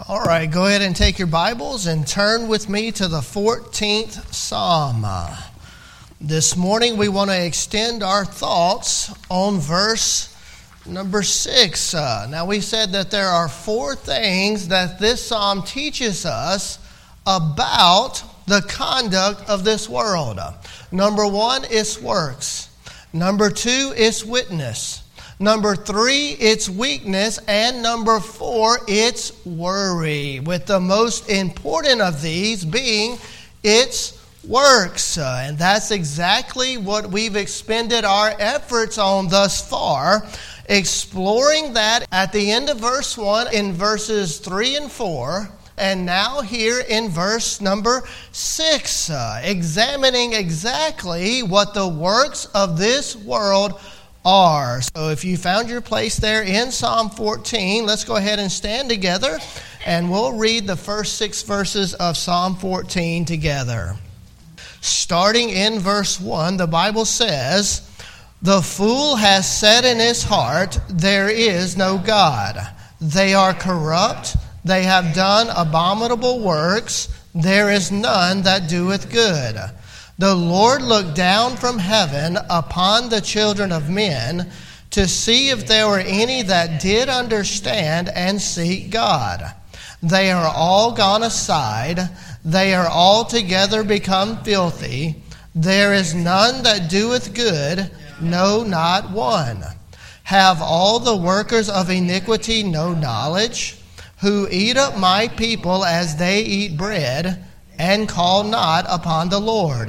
All right, go ahead and take your Bibles and turn with me to the 14th Psalm. This morning we want to extend our thoughts on verse number 6. Now we said that there are four things that this psalm teaches us about the conduct of this world. Number 1, its works. Number 2, its witness. Number 3, its weakness. And number 4, its worry. With the most important of these being its works. And that's exactly what we've expended our efforts on thus far. Exploring that at the end of verse 1 in verses 3 and 4. And now here in verse number 6. Examining exactly what the works of this world are. So if you found your place there in Psalm 14, let's go ahead and stand together and we'll read the first 6 verses of Psalm 14 together. Starting in verse 1, the Bible says, "The fool has said in his heart, there is no God. They are corrupt, they have done abominable works, there is none that doeth good. The Lord looked down from heaven upon the children of men to see if there were any that did understand and seek God. They are all gone aside. They are altogether become filthy. There is none that doeth good, no, not one. Have all the workers of iniquity no knowledge? Who eat up my people as they eat bread, and call not upon the Lord.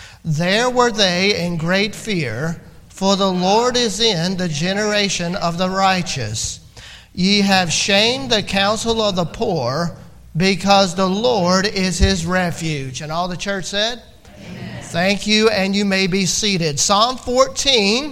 There were they in great fear, for the Lord is in the generation of the righteous. Ye have shamed the counsel of the poor, because the Lord is his refuge." And all the church said? Amen. Thank you, and you may be seated. Psalm 14,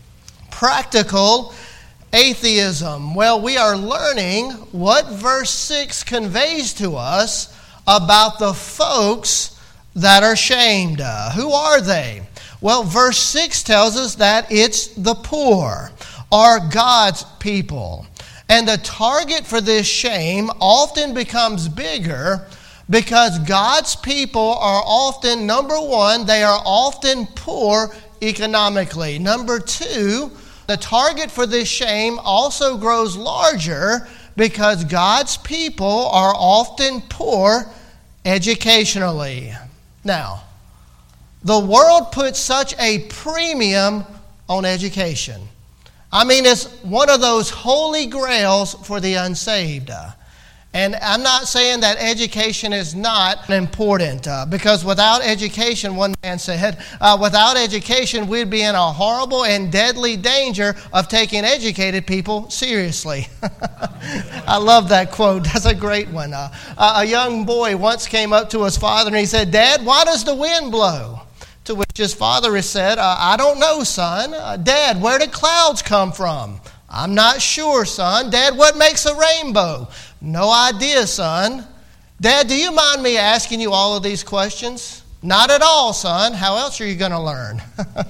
practical atheism. Well, we are learning what verse 6 conveys to us about the folks that are shamed. Who are they? Well, verse 6 tells us that it's the poor, or God's people. And the target for this shame often becomes bigger because God's people are often, number 1, they are often poor economically. Number 2, the target for this shame also grows larger because God's people are often poor educationally. Now, the world puts such a premium on education. I mean, it's one of those holy grails for the unsaved. And I'm not saying that education is not important, because without education, one man said, without education, we'd be in a horrible and deadly danger of taking educated people seriously. I love that quote. That's a great one. A young boy once came up to his father and he said, "Dad, why does the wind blow?" To which his father has said, "I don't know, son." "Dad, where do clouds come from?" "I'm not sure, son." "Dad, what makes a rainbow?" "No idea, son." "Dad, do you mind me asking you all of these questions?" "Not at all, son. How else are you going to learn?"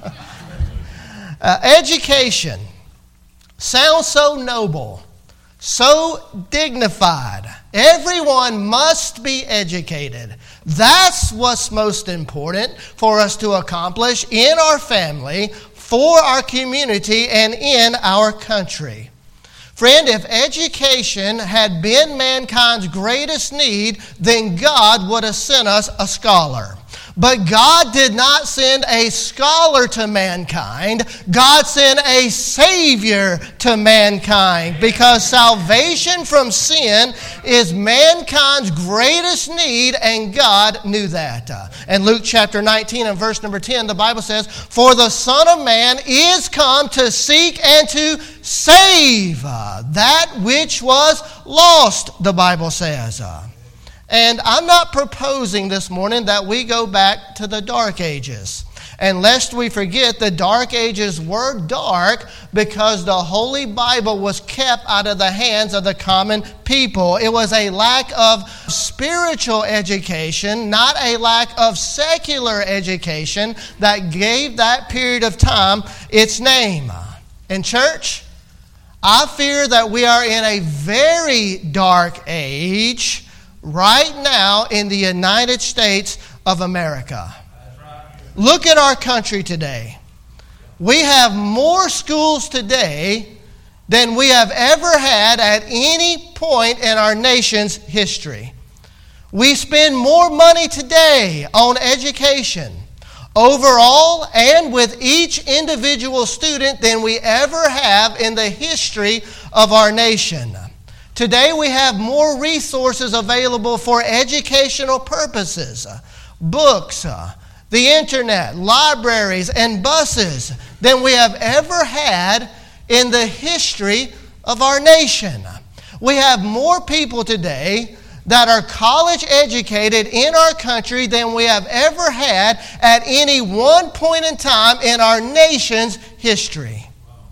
Education sounds so noble, so dignified. Everyone must be educated. That's what's most important for us to accomplish in our family, for our community, and in our country. Friend, if education had been mankind's greatest need, then God would have sent us a scholar. But God did not send a scholar to mankind. God sent a Savior to mankind, because salvation from sin is mankind's greatest need, and God knew that. In Luke chapter 19 and verse number 10, the Bible says, "For the Son of Man is come to seek and to save that which was lost," the Bible says. And I'm not proposing this morning that we go back to the Dark Ages. And lest we forget, the Dark Ages were dark because the Holy Bible was kept out of the hands of the common people. It was a lack of spiritual education, not a lack of secular education, that gave that period of time its name. And church, I fear that we are in a very dark age right now in the United States of America. Look at our country today. We have more schools today than we have ever had at any point in our nation's history. We spend more money today on education overall and with each individual student than we ever have in the history of our nation. Today we have more resources available for educational purposes, books, the internet, libraries, and buses than we have ever had in the history of our nation. We have more people today that are college educated in our country than we have ever had at any one point in time in our nation's history.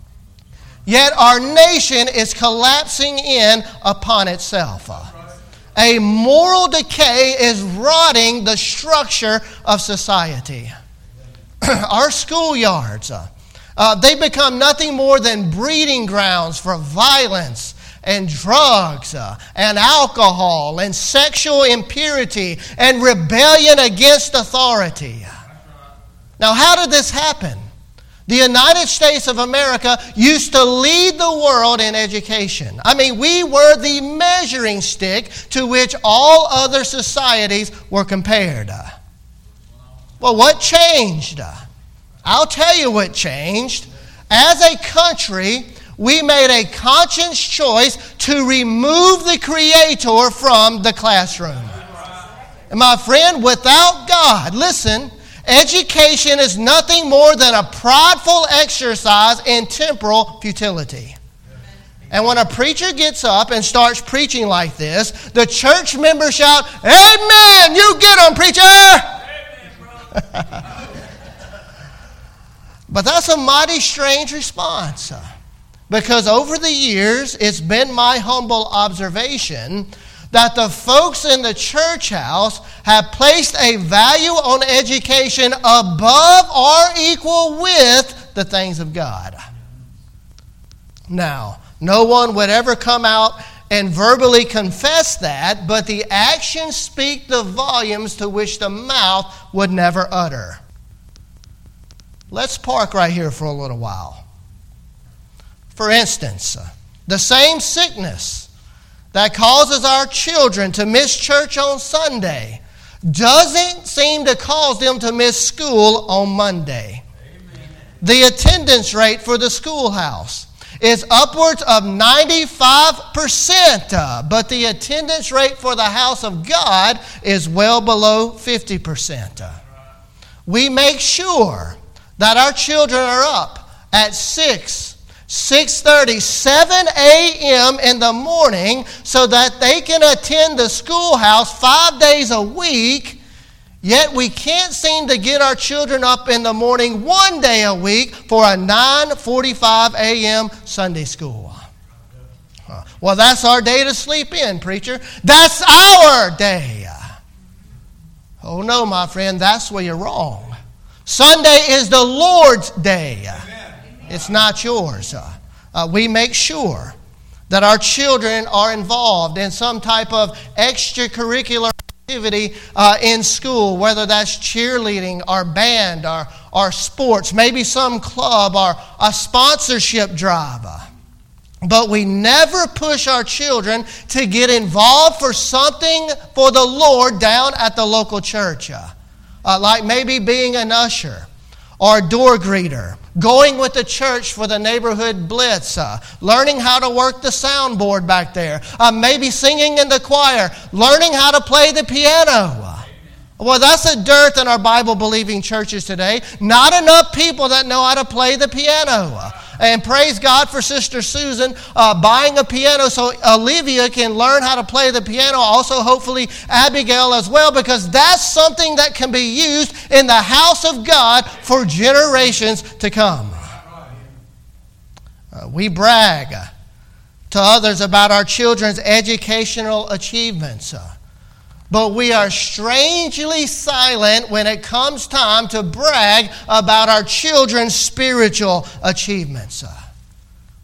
Yet our nation is collapsing in upon itself. A moral decay is rotting the structure of society. Our schoolyards, they become nothing more than breeding grounds for violence and drugs and alcohol and sexual impurity and rebellion against authority. Now, how did this happen? The United States of America used to lead the world in education. I mean, we were the measuring stick to which all other societies were compared. Well, what changed? I'll tell you what changed. As a country, we made a conscious choice to remove the Creator from the classroom. And my friend, without God, listen, education is nothing more than a prideful exercise in temporal futility. And when a preacher gets up and starts preaching like this, the church members shout, "Amen! You get 'em, preacher!" But that's a mighty strange response. Because over the years, it's been my humble observation that the folks in the church house have placed a value on education above or equal with the things of God. Now, no one would ever come out and verbally confess that, but the actions speak the volumes to which the mouth would never utter. Let's park right here for a little while. For instance, the same sickness that causes our children to miss church on Sunday doesn't seem to cause them to miss school on Monday. Amen. The attendance rate for the schoolhouse is upwards of 95%, but the attendance rate for the house of God is well below 50%. We make sure that our children are up at 6:30, 7 a.m. in the morning so that they can attend the schoolhouse 5 days a week, yet we can't seem to get our children up in the morning 1 day a week for a 9:45 a.m. Sunday school. Well, that's our day to sleep in, preacher. That's our day. Oh no, my friend, that's where you're wrong. Sunday is the Lord's day. It's not yours. We make sure that our children are involved in some type of extracurricular activity in school, whether that's cheerleading or band or sports, maybe some club or a sponsorship drive. But we never push our children to get involved for something for the Lord down at the local church, like maybe being an usher or a door greeter, going with the church for the neighborhood blitz, learning how to work the soundboard back there, maybe singing in the choir, learning how to play the piano. Well, that's a dearth in our Bible-believing churches today. Not enough people that know how to play the piano. And praise God for Sister Susan buying a piano so Olivia can learn how to play the piano. Also, hopefully, Abigail as well, because that's something that can be used in the house of God for generations to come. We brag to others about our children's educational achievements. But we are strangely silent when it comes time to brag about our children's spiritual achievements.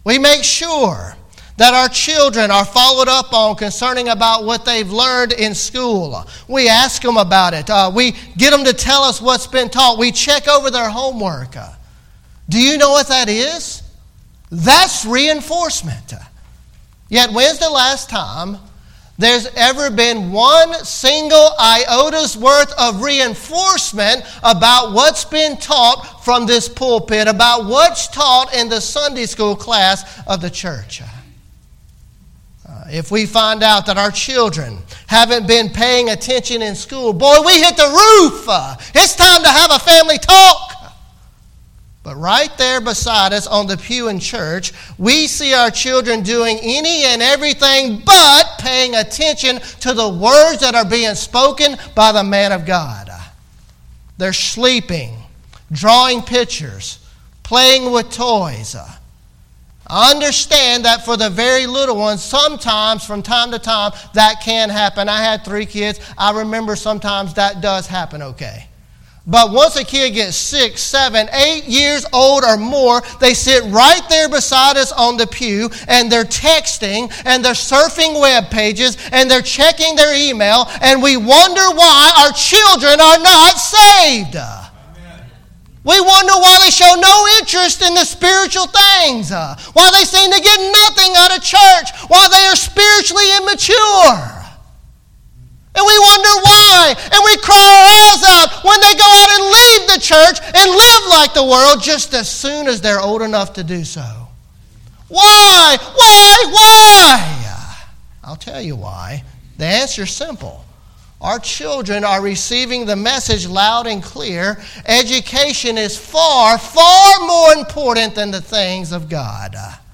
We make sure that our children are followed up on concerning about what they've learned in school. We ask them about it. We get them to tell us what's been taught. We check over their homework. Do you know what that is? That's reinforcement. Yet when's the last time there's ever been one single iota's worth of reinforcement about what's been taught from this pulpit, about what's taught in the Sunday school class of the church? If we find out that our children haven't been paying attention in school, boy, we hit the roof. It's time to have a family talk. But right there beside us on the pew in church, we see our children doing any and everything but paying attention to the words that are being spoken by the man of God. They're sleeping, drawing pictures, playing with toys. I understand that for the very little ones, sometimes from time to time, that can happen. I had 3 kids. I remember sometimes that does happen okay. But once a kid gets 6, 7, 8 years old or more, they sit right there beside us on the pew and they're texting and they're surfing web pages and they're checking their email, and we wonder why our children are not saved. We wonder why they show no interest in the spiritual things, why they seem to get nothing out of church, why they are spiritually immature. And we wonder why. And we cry our eyes out when they go out and leave the church and live like the world just as soon as they're old enough to do so. Why? Why? I'll tell you why. The answer's simple. Our children are receiving the message loud and clear. Education is far, far more important than the things of God.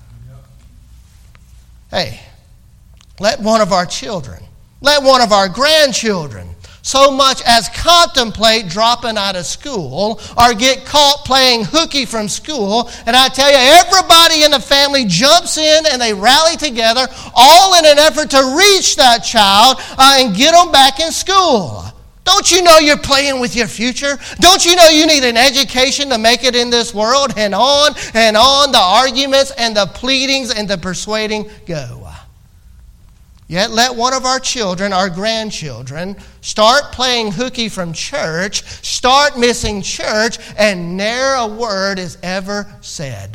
Hey, let one of our children, let one of our grandchildren so much as contemplate dropping out of school or get caught playing hooky from school, and I tell you, everybody in the family jumps in and they rally together, all in an effort to reach that child and get them back in school. Don't you know you're playing with your future? Don't you know you need an education to make it in this world? And on the arguments and the pleadings and the persuading go. Yet let one of our children, our grandchildren, start playing hooky from church, start missing church, and ne'er a word is ever said.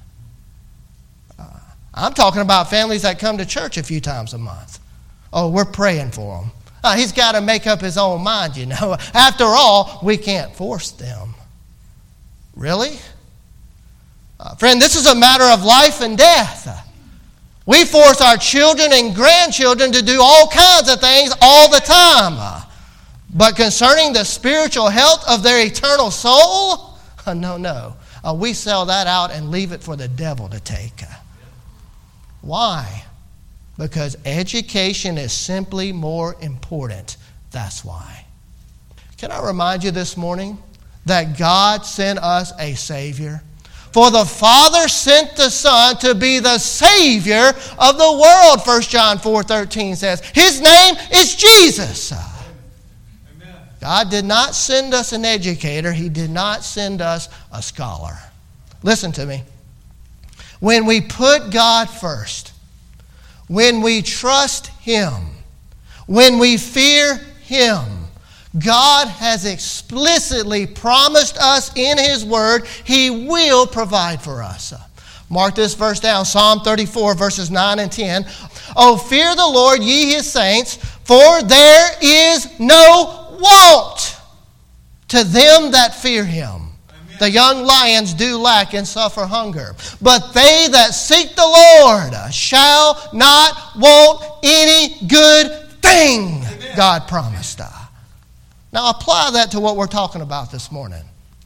I'm talking about families that come to church a few times a month. Oh, we're praying for them. He's got to make up his own mind, you know. After all, we can't force them. Really? Friend, this is a matter of life and death. We force our children and grandchildren to do all kinds of things all the time. But concerning the spiritual health of their eternal soul, no. We sell that out and leave it for the devil to take. Why? Because education is simply more important. That's why. Can I remind you this morning that God sent us a Savior? For the Father sent the Son to be the Savior of the world, 1 John 4:13 says. His name is Jesus. Amen. God did not send us an educator. He did not send us a scholar. Listen to me. When we put God first, when we trust Him, when we fear Him, God has explicitly promised us in His Word He will provide for us. Mark this verse down, Psalm 34, verses 9 and 10. Oh, fear the Lord, ye His saints, for there is no want to them that fear Him. Amen. The young lions do lack and suffer hunger, but they that seek the Lord shall not want any good thing. Amen. God promised us. Now apply that to what we're talking about this morning.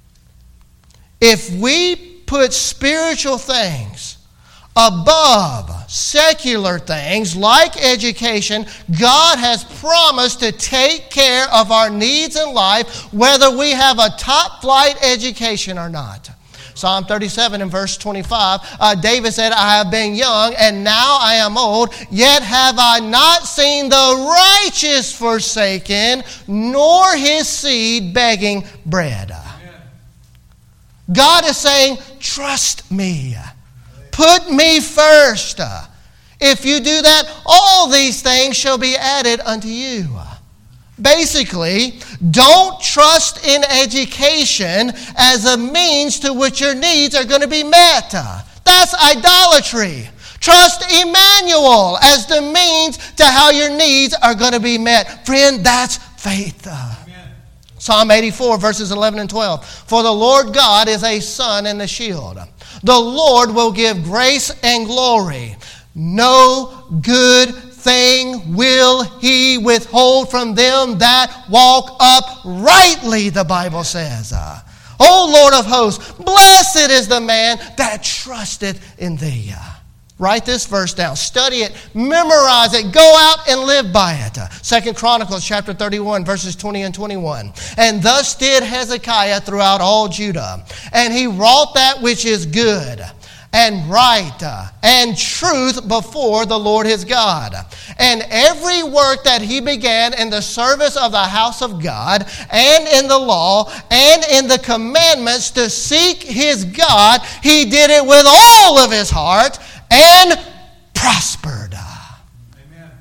If we put spiritual things above secular things like education, God has promised to take care of our needs in life whether we have a top-flight education or not. Psalm 37 and verse 25, David said, I have been young and now I am old, yet have I not seen the righteous forsaken, nor his seed begging bread. Amen. God is saying, trust me. Put me first. If you do that, all these things shall be added unto you. Basically, don't trust in education as a means to which your needs are going to be met. That's idolatry. Trust Emmanuel as the means to how your needs are going to be met. Friend, that's faith. Psalm 84, verses 11 and 12. For the Lord God is a sun and a shield. The Lord will give grace and glory. No good thing will He withhold from them that walk uprightly, the Bible says. O Lord of hosts, blessed is the man that trusteth in Thee. Write this verse down. Study it. Memorize it. Go out and live by it. 2 Chronicles chapter 31, verses 20 and 21. And thus did Hezekiah throughout all Judah. And he wrought that which is good and right and truth before the Lord his God. And every work that he began in the service of the house of God and in the law and in the commandments to seek his God, he did it with all of his heart and prospered. Amen.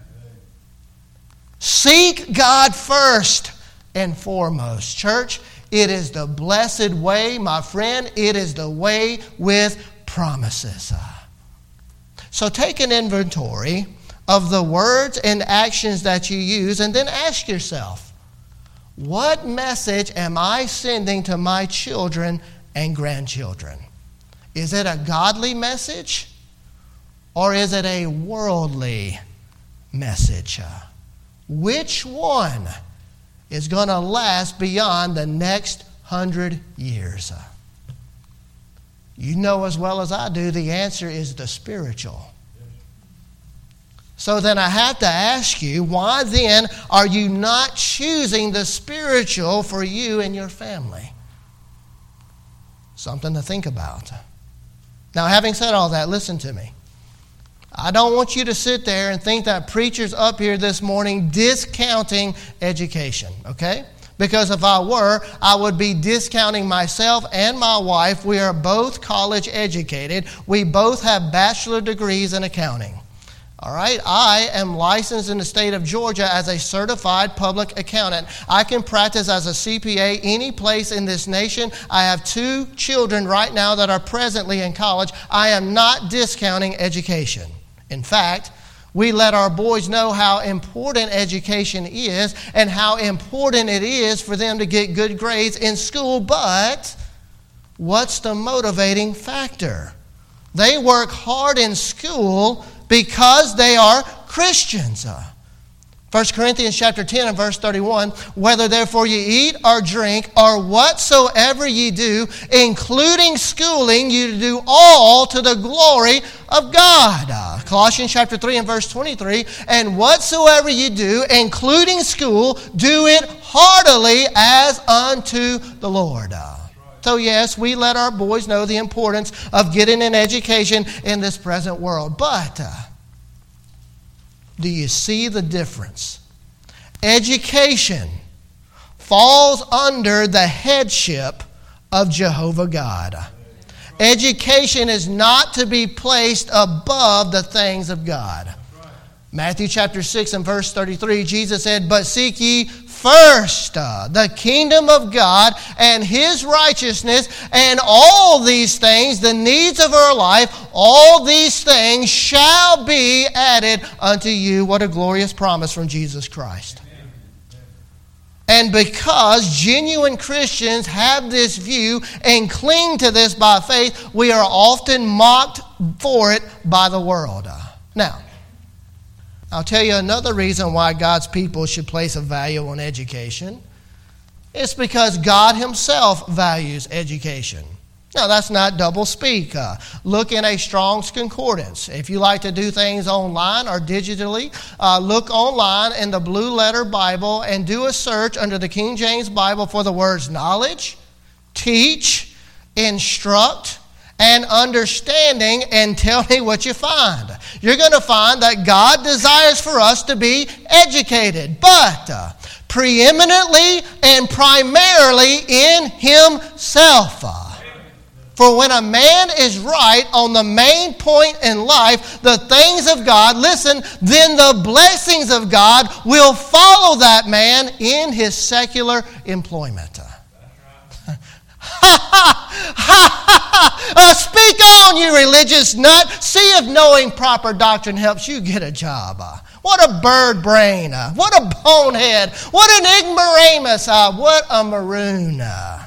Seek God first and foremost. Church, it is the blessed way, my friend. It is the way with promises. So take an inventory of the words and actions that you use and then ask yourself, what message am I sending to my children and grandchildren? Is it a godly message or is it a worldly message? Which one is going to last beyond the next 100 years? You know as well as I do, the answer is the spiritual. So then I have to ask you, why then are you not choosing the spiritual for you and your family? Something to think about. Now, having said all that, listen to me. I don't want you to sit there and think that preachers up here this morning discounting education, okay? Because if I were, I would be discounting myself and my wife. We are both college educated. We both have bachelor degrees in accounting. All right? I am licensed in the state of Georgia as a certified public accountant. I can practice as a CPA any place in this nation. I have 2 children right now that are presently in college. I am not discounting education. In fact, we let our boys know how important education is and how important it is for them to get good grades in school. But what's the motivating factor? They work hard in school because they are Christians. 1 Corinthians chapter 10 and verse 31, whether therefore ye eat or drink or whatsoever ye do, including schooling, you do all to the glory of God. Colossians chapter 3 and verse 23, and whatsoever you do, including school, do it heartily as unto the Lord. So yes, we let our boys know the importance of getting an education in this present world. But do you see the difference? Education falls under the headship of Jehovah God. Education is not to be placed above the things of God. Matthew chapter 6 and verse 33, Jesus said, but seek ye first the kingdom of God and His righteousness, and all these things, the needs of our life, all these things shall be added unto you. What a glorious promise from Jesus Christ. And because genuine Christians have this view and cling to this by faith, we are often mocked for it by the world. Now, I'll tell you another reason why God's people should place a value on education. It's because God Himself values education. Now, that's not double speak. Look in a Strong's Concordance. If you like to do things online or digitally, look online in the Blue Letter Bible and do a search under the King James Bible for the words knowledge, teach, instruct, and understanding, and tell me what you find. You're going to find that God desires for us to be educated, but preeminently and primarily in Himself. For when a man is right on the main point in life, the things of God, listen, then the blessings of God will follow that man in his secular employment. Speak on, you religious nut. See if knowing proper doctrine helps you get a job. What a bird brain. What a bonehead. What an ignoramus. What a maroon.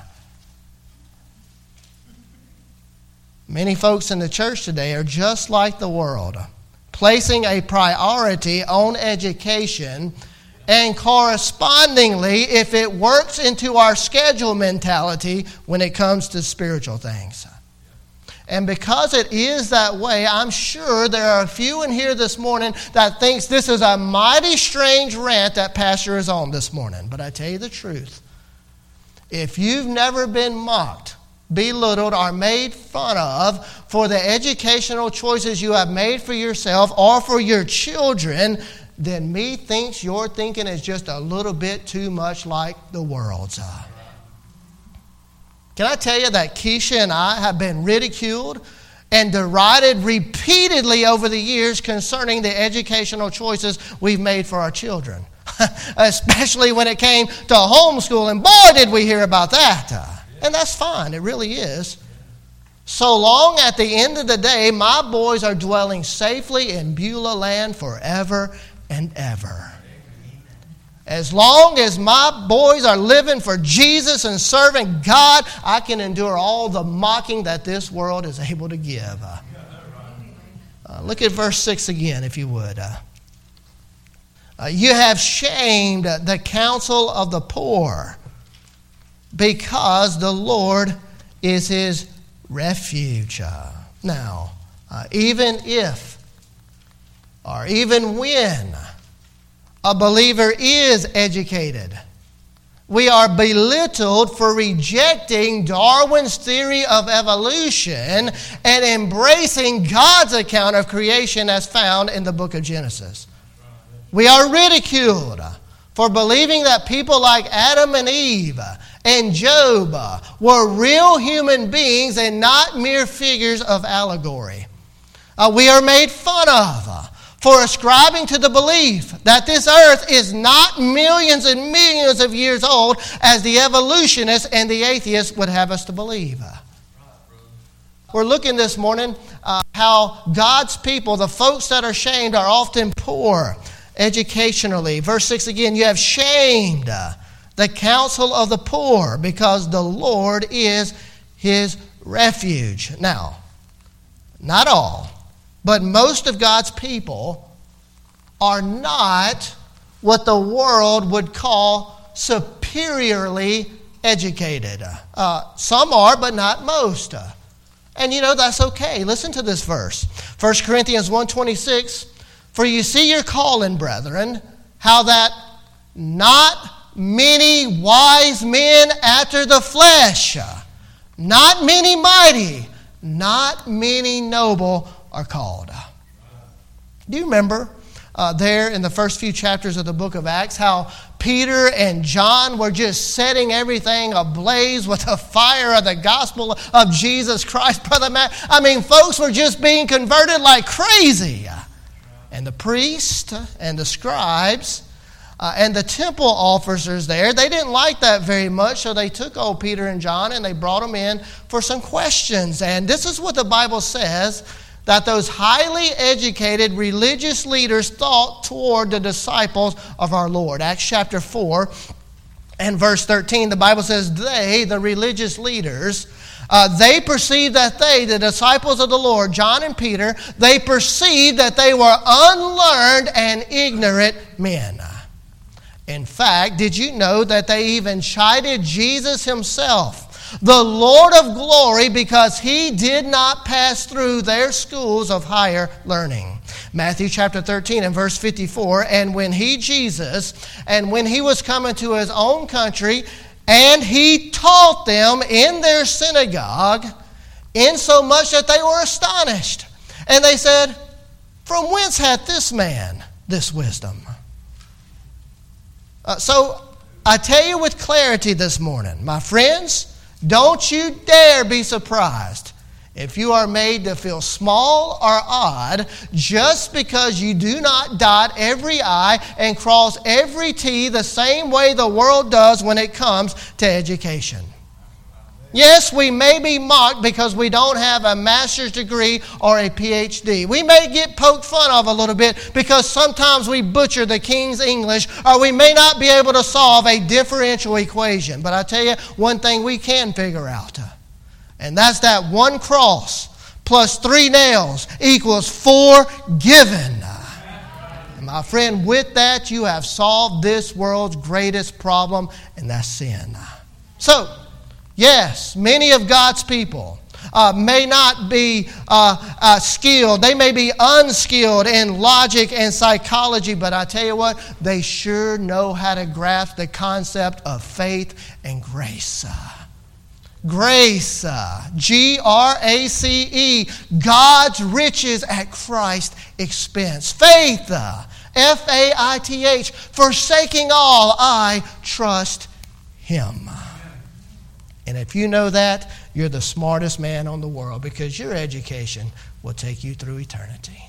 Many folks in the church today are just like the world, placing a priority on education, and correspondingly, if it works into our schedule mentality when it comes to spiritual things. And because it is that way, I'm sure there are a few in here this morning that thinks this is a mighty strange rant that Pastor is on this morning. But I tell you the truth. If you've never been mocked, belittled, or made fun of for the educational choices you have made for yourself or for your children, then methinks your thinking is just a little bit too much like the world's. Can I tell you that Keisha and I have been ridiculed and derided repeatedly over the years concerning the educational choices we've made for our children, especially when it came to homeschooling. Boy, did we hear about that. And that's fine, it really is. So long at the end of the day, my boys are dwelling safely in Beulah land forever and ever. As long as my boys are living for Jesus and serving God, I can endure all the mocking that this world is able to give. Look at verse 6 again, if you would. You have shamed the counsel of the poor, because the Lord is his refuge. Now, even if, or even when, a believer is educated, we are belittled for rejecting Darwin's theory of evolution and embracing God's account of creation as found in the book of Genesis. We are ridiculed for believing that people like Adam and Eve and Job were real human beings and not mere figures of allegory. We are made fun of for ascribing to the belief that this earth is not millions and millions of years old as the evolutionists and the atheists would have us to believe. We're looking this morning how God's people, the folks that are shamed, are often poor educationally. Verse 6 again, you have shamed the counsel of the poor, because the Lord is his refuge. Now, not all, but most of God's people are not what the world would call superiorly educated. Some are, but not most. And you know, that's okay. Listen to this verse. 1 Corinthians 1:26, for you see your calling, brethren, how that not many wise men after the flesh, not many mighty, not many noble are called. Do you remember there in the first few chapters of the book of Acts how Peter and John were just setting everything ablaze with the fire of the gospel of Jesus Christ, Brother Matt? I mean, folks were just being converted like crazy. And the priests and the scribes and the temple officers there, they didn't like that very much, so they took old Peter and John and they brought them in for some questions. And this is what the Bible says that those highly educated religious leaders thought toward the disciples of our Lord. Acts chapter 4 and verse 13, the Bible says, they, the religious leaders, they perceived that they, the disciples of the Lord, John and Peter, they perceived that they were unlearned and ignorant men. In fact, did you know that they even chided Jesus himself, the Lord of glory, because he did not pass through their schools of higher learning? Matthew chapter 13 and verse 54, and when he, Jesus, and when he was coming to his own country, and he taught them in their synagogue, insomuch that they were astonished. And they said, from whence hath this man this wisdom? So I tell you with clarity this morning, my friends, Don't you dare be surprised if you are made to feel small or odd just because you do not dot every I and cross every T the same way the world does when it comes to education. Yes, we may be mocked because we don't have a master's degree or a PhD. We may get poked fun of a little bit because sometimes we butcher the King's English, or we may not be able to solve a differential equation. But I tell you, one thing we can figure out, and that's that 1 cross plus 3 nails equals 4 given. And my friend, with that, you have solved this world's greatest problem, and that's sin. So, yes, many of God's people may not be skilled. They may be unskilled in logic and psychology, but I tell you what, they sure know how to grasp the concept of faith and grace. Grace, G-R-A-C-E, God's riches at Christ's expense. Faith, F-A-I-T-H, forsaking all, I trust Him. And if you know that, you're the smartest man on the world, because your education will take you through eternity.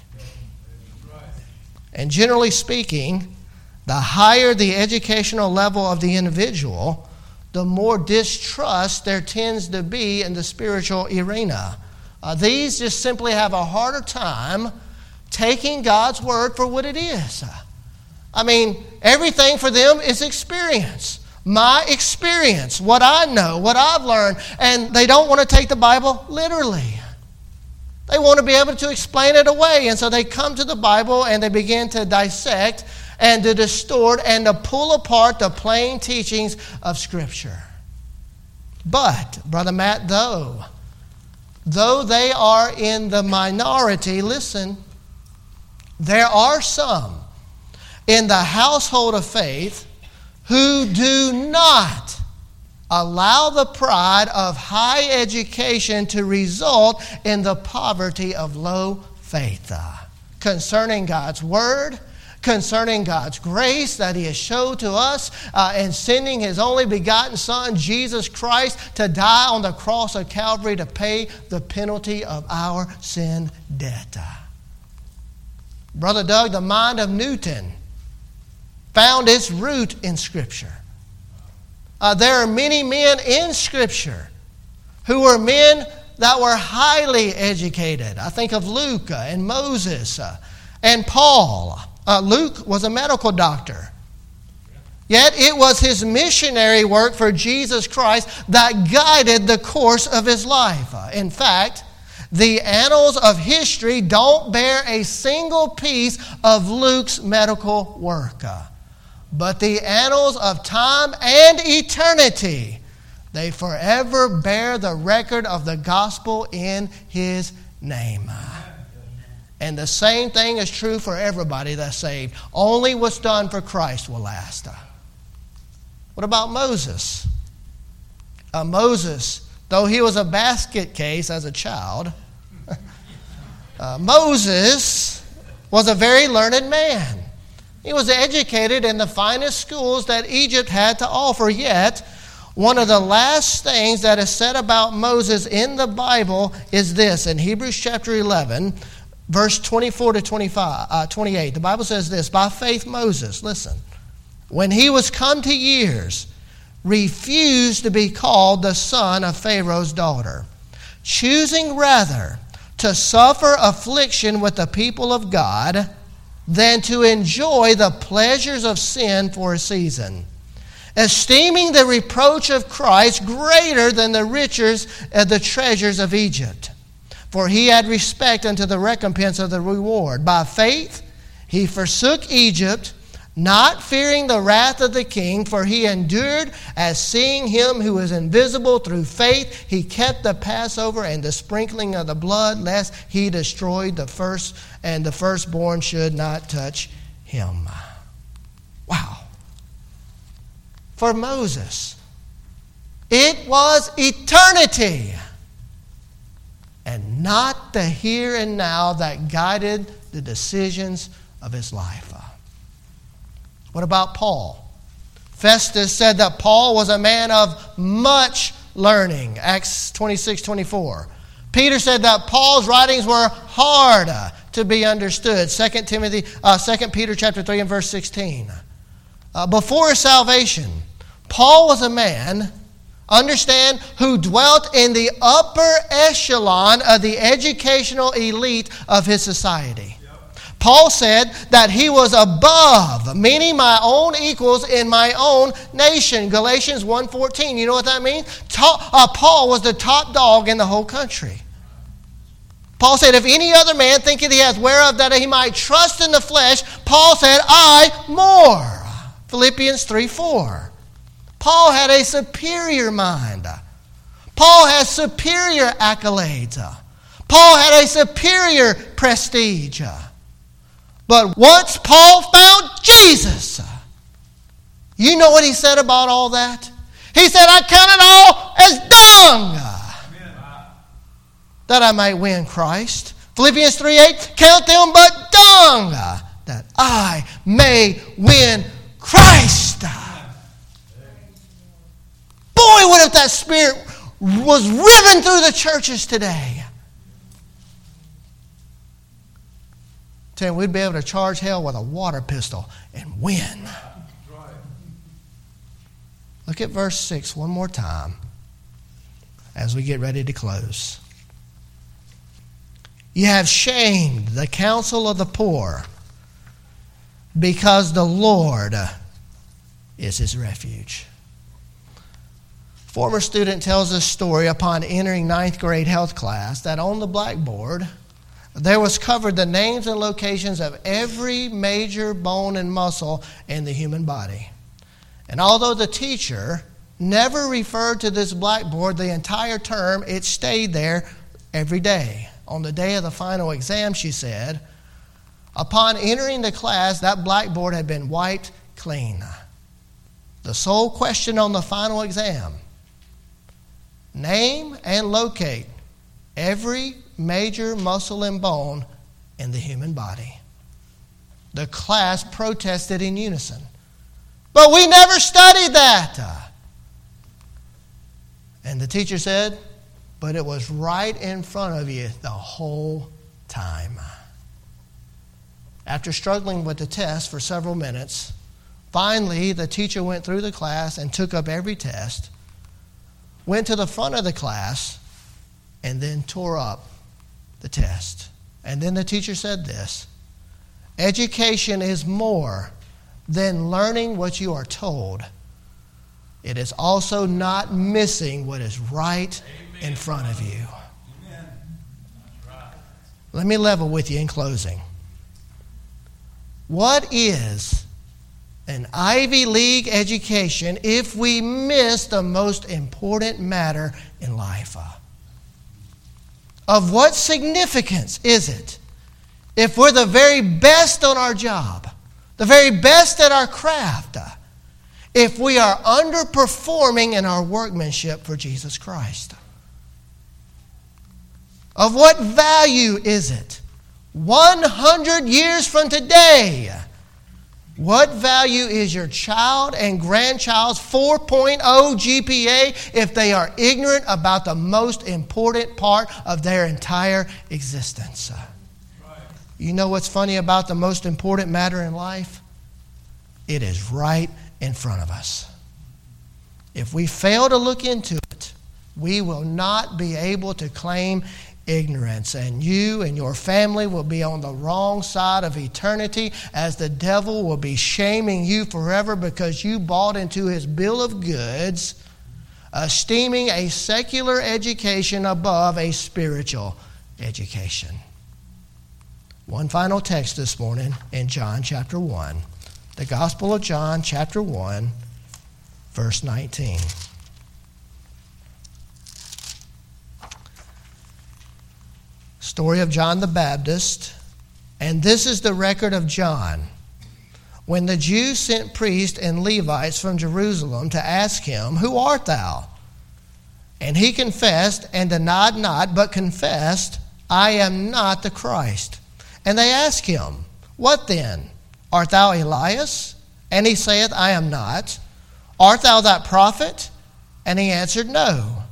And generally speaking, the higher the educational level of the individual, the more distrust there tends to be in the spiritual arena. These just simply have a harder time taking God's word for what it is. I mean, everything for them is experience. My experience, what I know, what I've learned, and they don't want to take the Bible literally. They want to be able to explain it away, and so they come to the Bible and they begin to dissect and to distort and to pull apart the plain teachings of Scripture. But, Brother Matt, though they are in the minority, listen, there are some in the household of faith who do not allow the pride of high education to result in the poverty of low faith. Concerning God's Word, concerning God's grace that He has showed to us in sending His only begotten Son, Jesus Christ, to die on the cross of Calvary to pay the penalty of our sin debt. Brother Doug, the mind of Newton found its root in Scripture. There are many men in Scripture who were men that were highly educated. I think of Luke and Moses and Paul. Luke was a medical doctor. Yet it was his missionary work for Jesus Christ that guided the course of his life. In fact, the annals of history don't bear a single piece of Luke's medical work. But the annals of time and eternity, they forever bear the record of the gospel in His name. And the same thing is true for everybody that's saved. Only what's done for Christ will last. What about Moses? Moses, though he was a basket case as a child, Moses was a very learned man. He was educated in the finest schools that Egypt had to offer. Yet, one of the last things that is said about Moses in the Bible is this. In Hebrews chapter 11, verse 24 to 28, the Bible says this: by faith Moses, listen, when he was come to years, refused to be called the son of Pharaoh's daughter, choosing rather to suffer affliction with the people of God than to enjoy the pleasures of sin for a season, esteeming the reproach of Christ greater than the riches and the treasures of Egypt. For he had respect unto the recompense of the reward. By faith he forsook Egypt, not fearing the wrath of the king, for he endured as seeing him who is invisible. Through faith he kept the Passover and the sprinkling of the blood, lest he destroyed the first, and the firstborn should not touch him. Wow. For Moses, it was eternity and not the here and now that guided the decisions of his life. What about Paul? Festus said that Paul was a man of much learning. Acts 26:24. Peter said that Paul's writings were hard to be understood. 2 Peter chapter 3 and verse 16. Before his salvation, Paul was a man, understand, who dwelt in the upper echelon of the educational elite of his society. Paul said that he was above, meaning my own equals in my own nation. Galatians 1:14. You know what that means? Paul was the top dog in the whole country. Paul said, if any other man thinketh he hath whereof that he might trust in the flesh, Paul said, I more. Philippians 3:4. Paul had a superior mind. Paul has superior accolades. Paul had a superior prestige. But once Paul found Jesus, you know what he said about all that? He said, I count it all as dung that I might win Christ. Philippians 3:8, count them but dung that I may win Christ. Boy, what if that spirit was riven through the churches today? We'd be able to charge hell with a water pistol and win. Look at verse 6 one more time as we get ready to close. You have shamed the counsel of the poor, because the Lord is his refuge. Former student tells this story upon entering 9th grade health class that on the blackboard there was covered the names and locations of every major bone and muscle in the human body. And although the teacher never referred to this blackboard the entire term, it stayed there every day. On the day of the final exam, she said, upon entering the class, that blackboard had been wiped clean. The sole question on the final exam: name and locate every major muscle and bone in the human body. The class protested in unison. But we never studied that. And the teacher said, but it was right in front of you the whole time. After struggling with the test for several minutes, finally the teacher went through the class and took up every test, went to the front of the class, and then tore up the test. And then the teacher said this: education is more than learning what you are told. It is also not missing what is right in front of you. Amen. Let me level with you in closing. What is an Ivy League education if we miss the most important matter in life? Of what significance is it if we're the very best on our job, the very best at our craft, if we are underperforming in our workmanship for Jesus Christ? Of what value is it 100 years from today? What value is your child and grandchild's 4.0 GPA if they are ignorant about the most important part of their entire existence? You know what's funny about the most important matter in life? It is right in front of us. If we fail to look into it, we will not be able to claim ignorance, and you and your family will be on the wrong side of eternity, as the devil will be shaming you forever because you bought into his bill of goods, esteeming a secular education above a spiritual education. One final text this morning in John chapter 1. The Gospel of John chapter 1, verse 19. Story of John the Baptist. And this is the record of John. When the Jews sent priests and Levites from Jerusalem to ask him, who art thou? And he confessed and denied not, but confessed, I am not the Christ. And they asked him, what then? Art thou Elias? And he saith, I am not. Art thou that prophet? And he answered, no.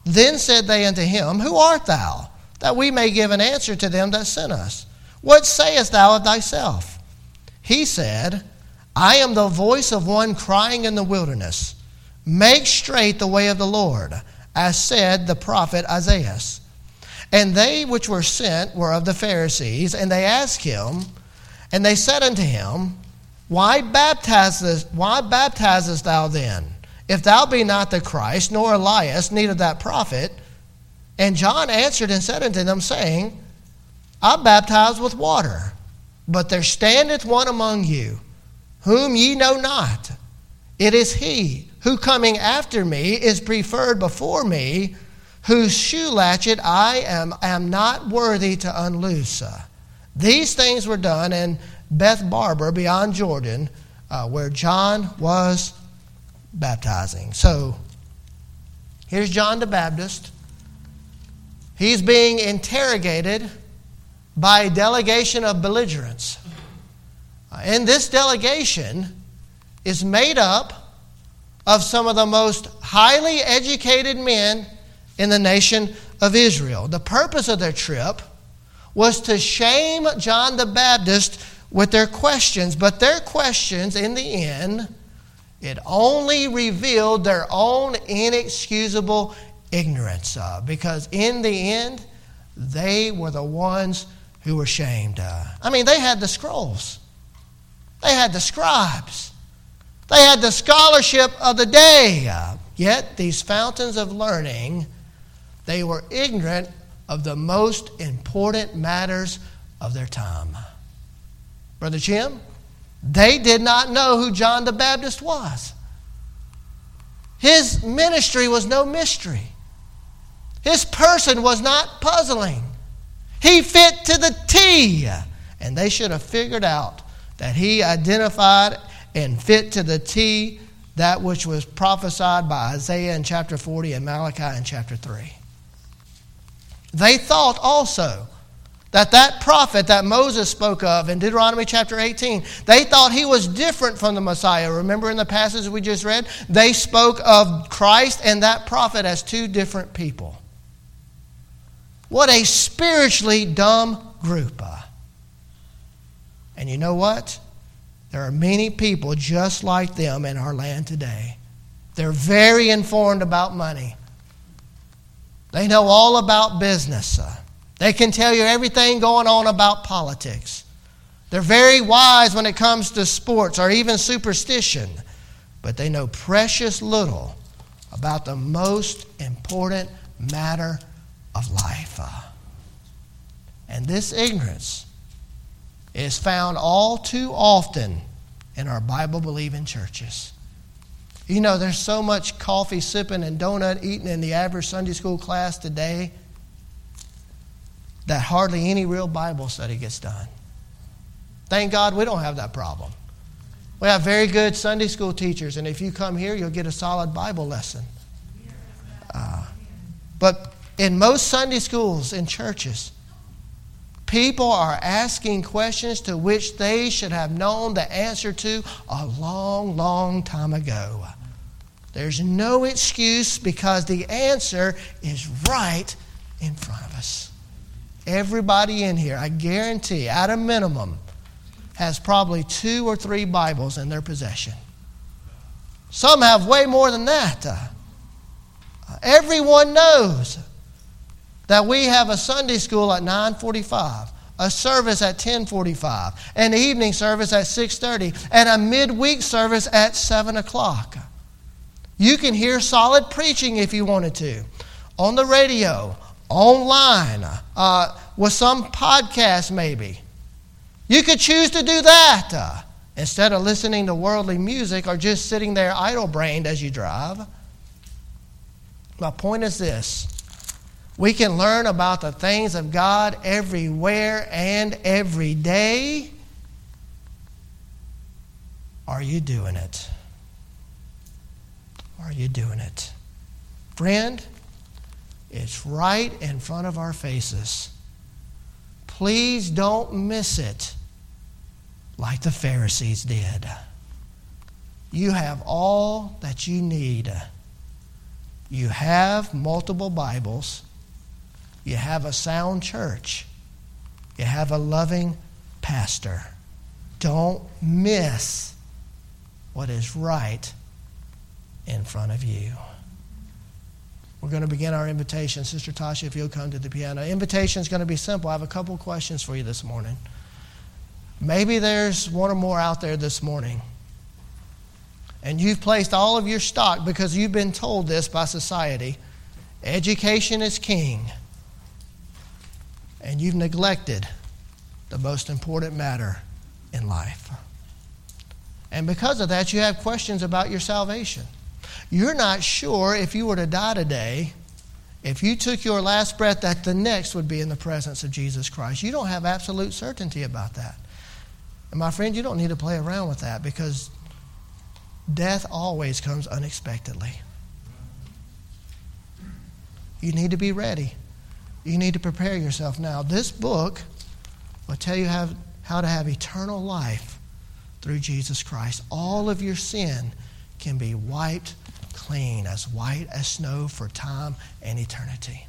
Then said they unto him, Who art thou, that we may give an answer to them that sent us? What sayest thou of thyself? He said, I am the voice of one crying in the wilderness, Make straight the way of the Lord, as said the prophet Isaiah. And they which were sent were of the Pharisees, and they asked him, and they said unto him, Why baptizest thou then, if thou be not the Christ, nor Elias, neither that prophet? And John answered and said unto them, saying, I baptize with water, but there standeth one among you, whom ye know not. It is he who coming after me is preferred before me, whose shoe latchet I am not worthy to unloose. These things were done in Beth Barber beyond Jordan, where John was baptizing. So, here's John the Baptist. He's being interrogated by a delegation of belligerents. And this delegation is made up of some of the most highly educated men in the nation of Israel. The purpose of their trip was to shame John the Baptist with their questions, but their questions, in the end, it only revealed their own inexcusable ignorance, because in the end, they were the ones who were shamed. They had the scrolls. They had the scribes. They had the scholarship of the day. Yet these fountains of learning, they were ignorant of the most important matters of their time. Brother Jim, they did not know who John the Baptist was. His ministry was no mystery. His person was not puzzling. He fit to the T. And they should have figured out that he identified and fit to the T that which was prophesied by Isaiah in chapter 40 and Malachi in chapter 3. They thought also that prophet that Moses spoke of in Deuteronomy chapter 18, they thought he was different from the Messiah. Remember in the passage we just read? They spoke of Christ and that prophet as two different people. What a spiritually dumb group. And you know what? There are many people just like them in our land today. They're very informed about money. They know all about business. They can tell you everything going on about politics. They're very wise when it comes to sports or even superstition. But they know precious little about the most important matter of life. And this ignorance is found all too often in our Bible-believing churches. You know, there's so much coffee sipping and donut eating in the average Sunday school class today that hardly any real Bible study gets done. Thank God we don't have that problem. We have very good Sunday school teachers, and if you come here, you'll get a solid Bible lesson. But in most Sunday schools and churches, people are asking questions to which they should have known the answer to a long, long time ago. There's no excuse because the answer is right in front of us. Everybody in here, I guarantee, at a minimum, has probably 2 or 3 Bibles in their possession. Some have way more than that. Everyone knows that we have a Sunday school at 9:45, a service at 10:45, an evening service at 6:30, and a midweek service at 7 o'clock. You can hear solid preaching if you wanted to, on the radio, online, with some podcast maybe. You could choose to do that instead of listening to worldly music or just sitting there idle-brained as you drive. My point is this. We can learn about the things of God everywhere and every day. Are you doing it? Are you doing it? Friend, it's right in front of our faces. Please don't miss it like the Pharisees did. You have all that you need. You have multiple Bibles. You have a sound church. You have a loving pastor. Don't miss what is right in front of you. We're going to begin our invitation. Sister Tasha, if you'll come to the piano. Invitation is going to be simple. I have a couple questions for you this morning. Maybe there's one or more out there this morning, and you've placed all of your stock because you've been told this by society. Education is king. And you've neglected the most important matter in life. And because of that, you have questions about your salvation. You're not sure if you were to die today, if you took your last breath, that the next would be in the presence of Jesus Christ. You don't have absolute certainty about that. And my friend, you don't need to play around with that, because death always comes unexpectedly. You need to be ready. You need to prepare yourself now. This book will tell you how to have eternal life through Jesus Christ. All of your sin can be wiped clean, as white as snow, for time and eternity.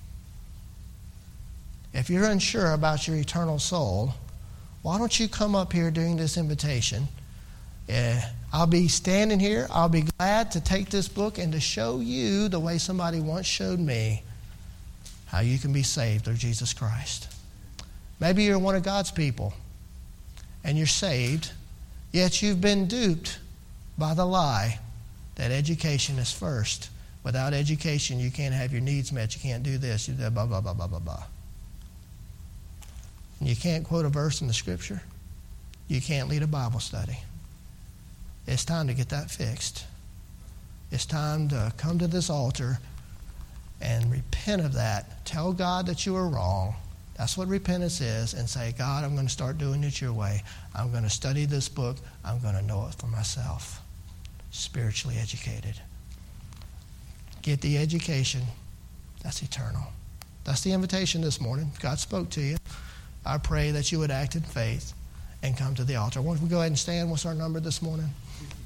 If you're unsure about your eternal soul, why don't you come up here during this invitation? I'll be standing here. I'll be glad to take this book and to show you the way somebody once showed me how you can be saved through Jesus Christ. Maybe you're one of God's people and you're saved, yet you've been duped by the lie that education is first. Without education, you can't have your needs met. You can't do this. You do blah, blah, blah, blah, blah, blah. And you can't quote a verse in the Scripture. You can't lead a Bible study. It's time to get that fixed. It's time to come to this altar and repent of that. Tell God that you are wrong. That's what repentance is. And say, God, I'm going to start doing it your way. I'm going to study this book. I'm going to know it for myself. Spiritually educated. Get the education. That's eternal. That's the invitation this morning. God spoke to you. I pray that you would act in faith and come to the altar. Why don't we go ahead and stand? What's our number this morning?